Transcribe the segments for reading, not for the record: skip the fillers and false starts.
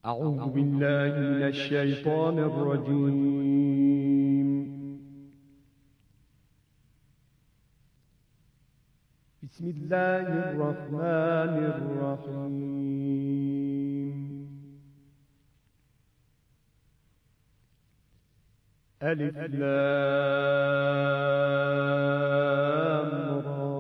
أعوذ بالله من الشيطان الرجيم. بسم الله الرحمن الرحيم. ألف لام را.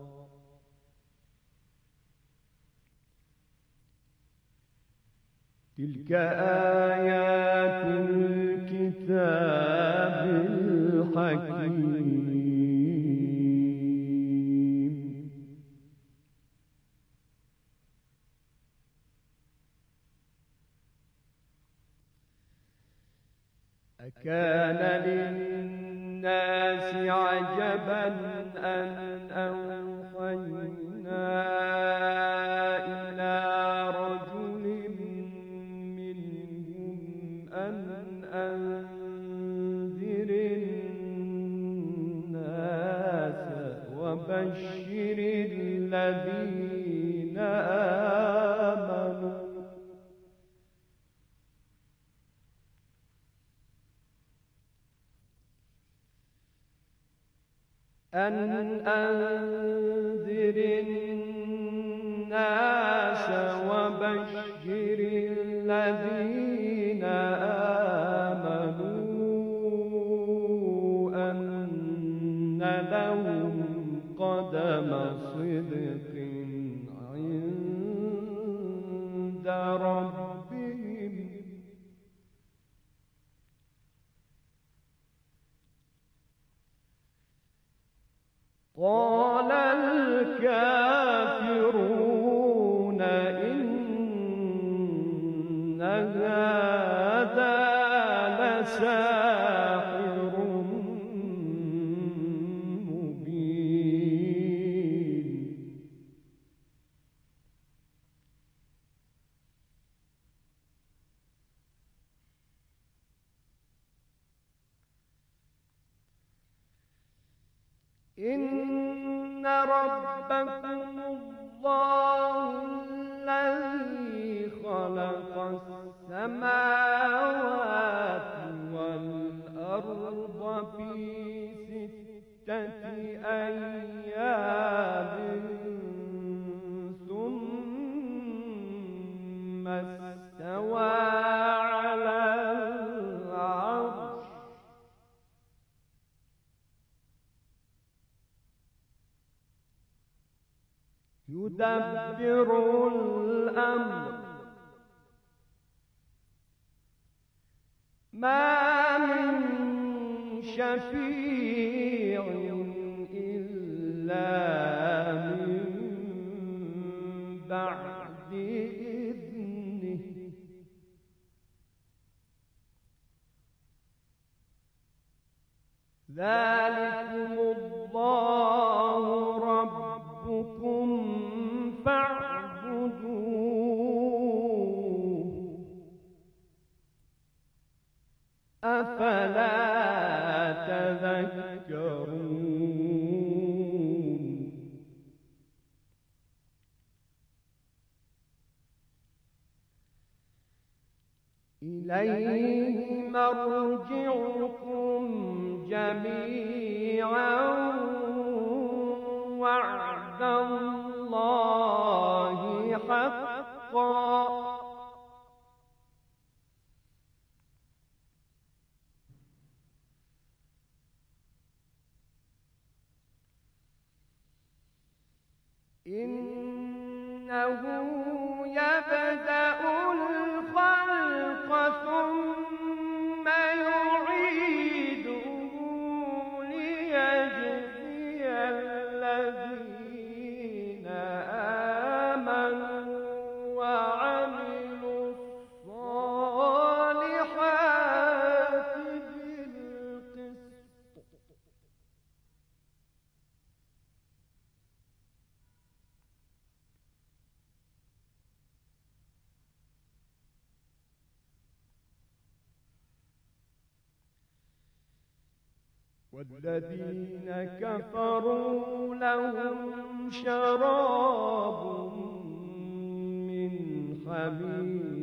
تلك آيات الكتاب الحكيم. أكان للناس عجبا أن أوحينا إلى رجل منهم أن أنذر الناس وبشر الذين آمنوا وبشر الذين آمنوا أن لهم قدم صدق عند ربهم. قال الكافرون إن هذا لساحر مبين. إن ربكم الله الذي خلق السماوات والأرض في 6 أيام ثم استوى على العرش يدبر الأمر ما من شفيع إلا من بعد إذنه ذلكم الله ربكم فاعبدوه أفلا تذكرون. إليه مرجعكم جميعا وعد الله حقا إنه يبدأ الخلق ثم يعيده ليجزي الذين آمنوا وعملوا الصالحات بالقسط. والذين كفروا لهم شراب من حميم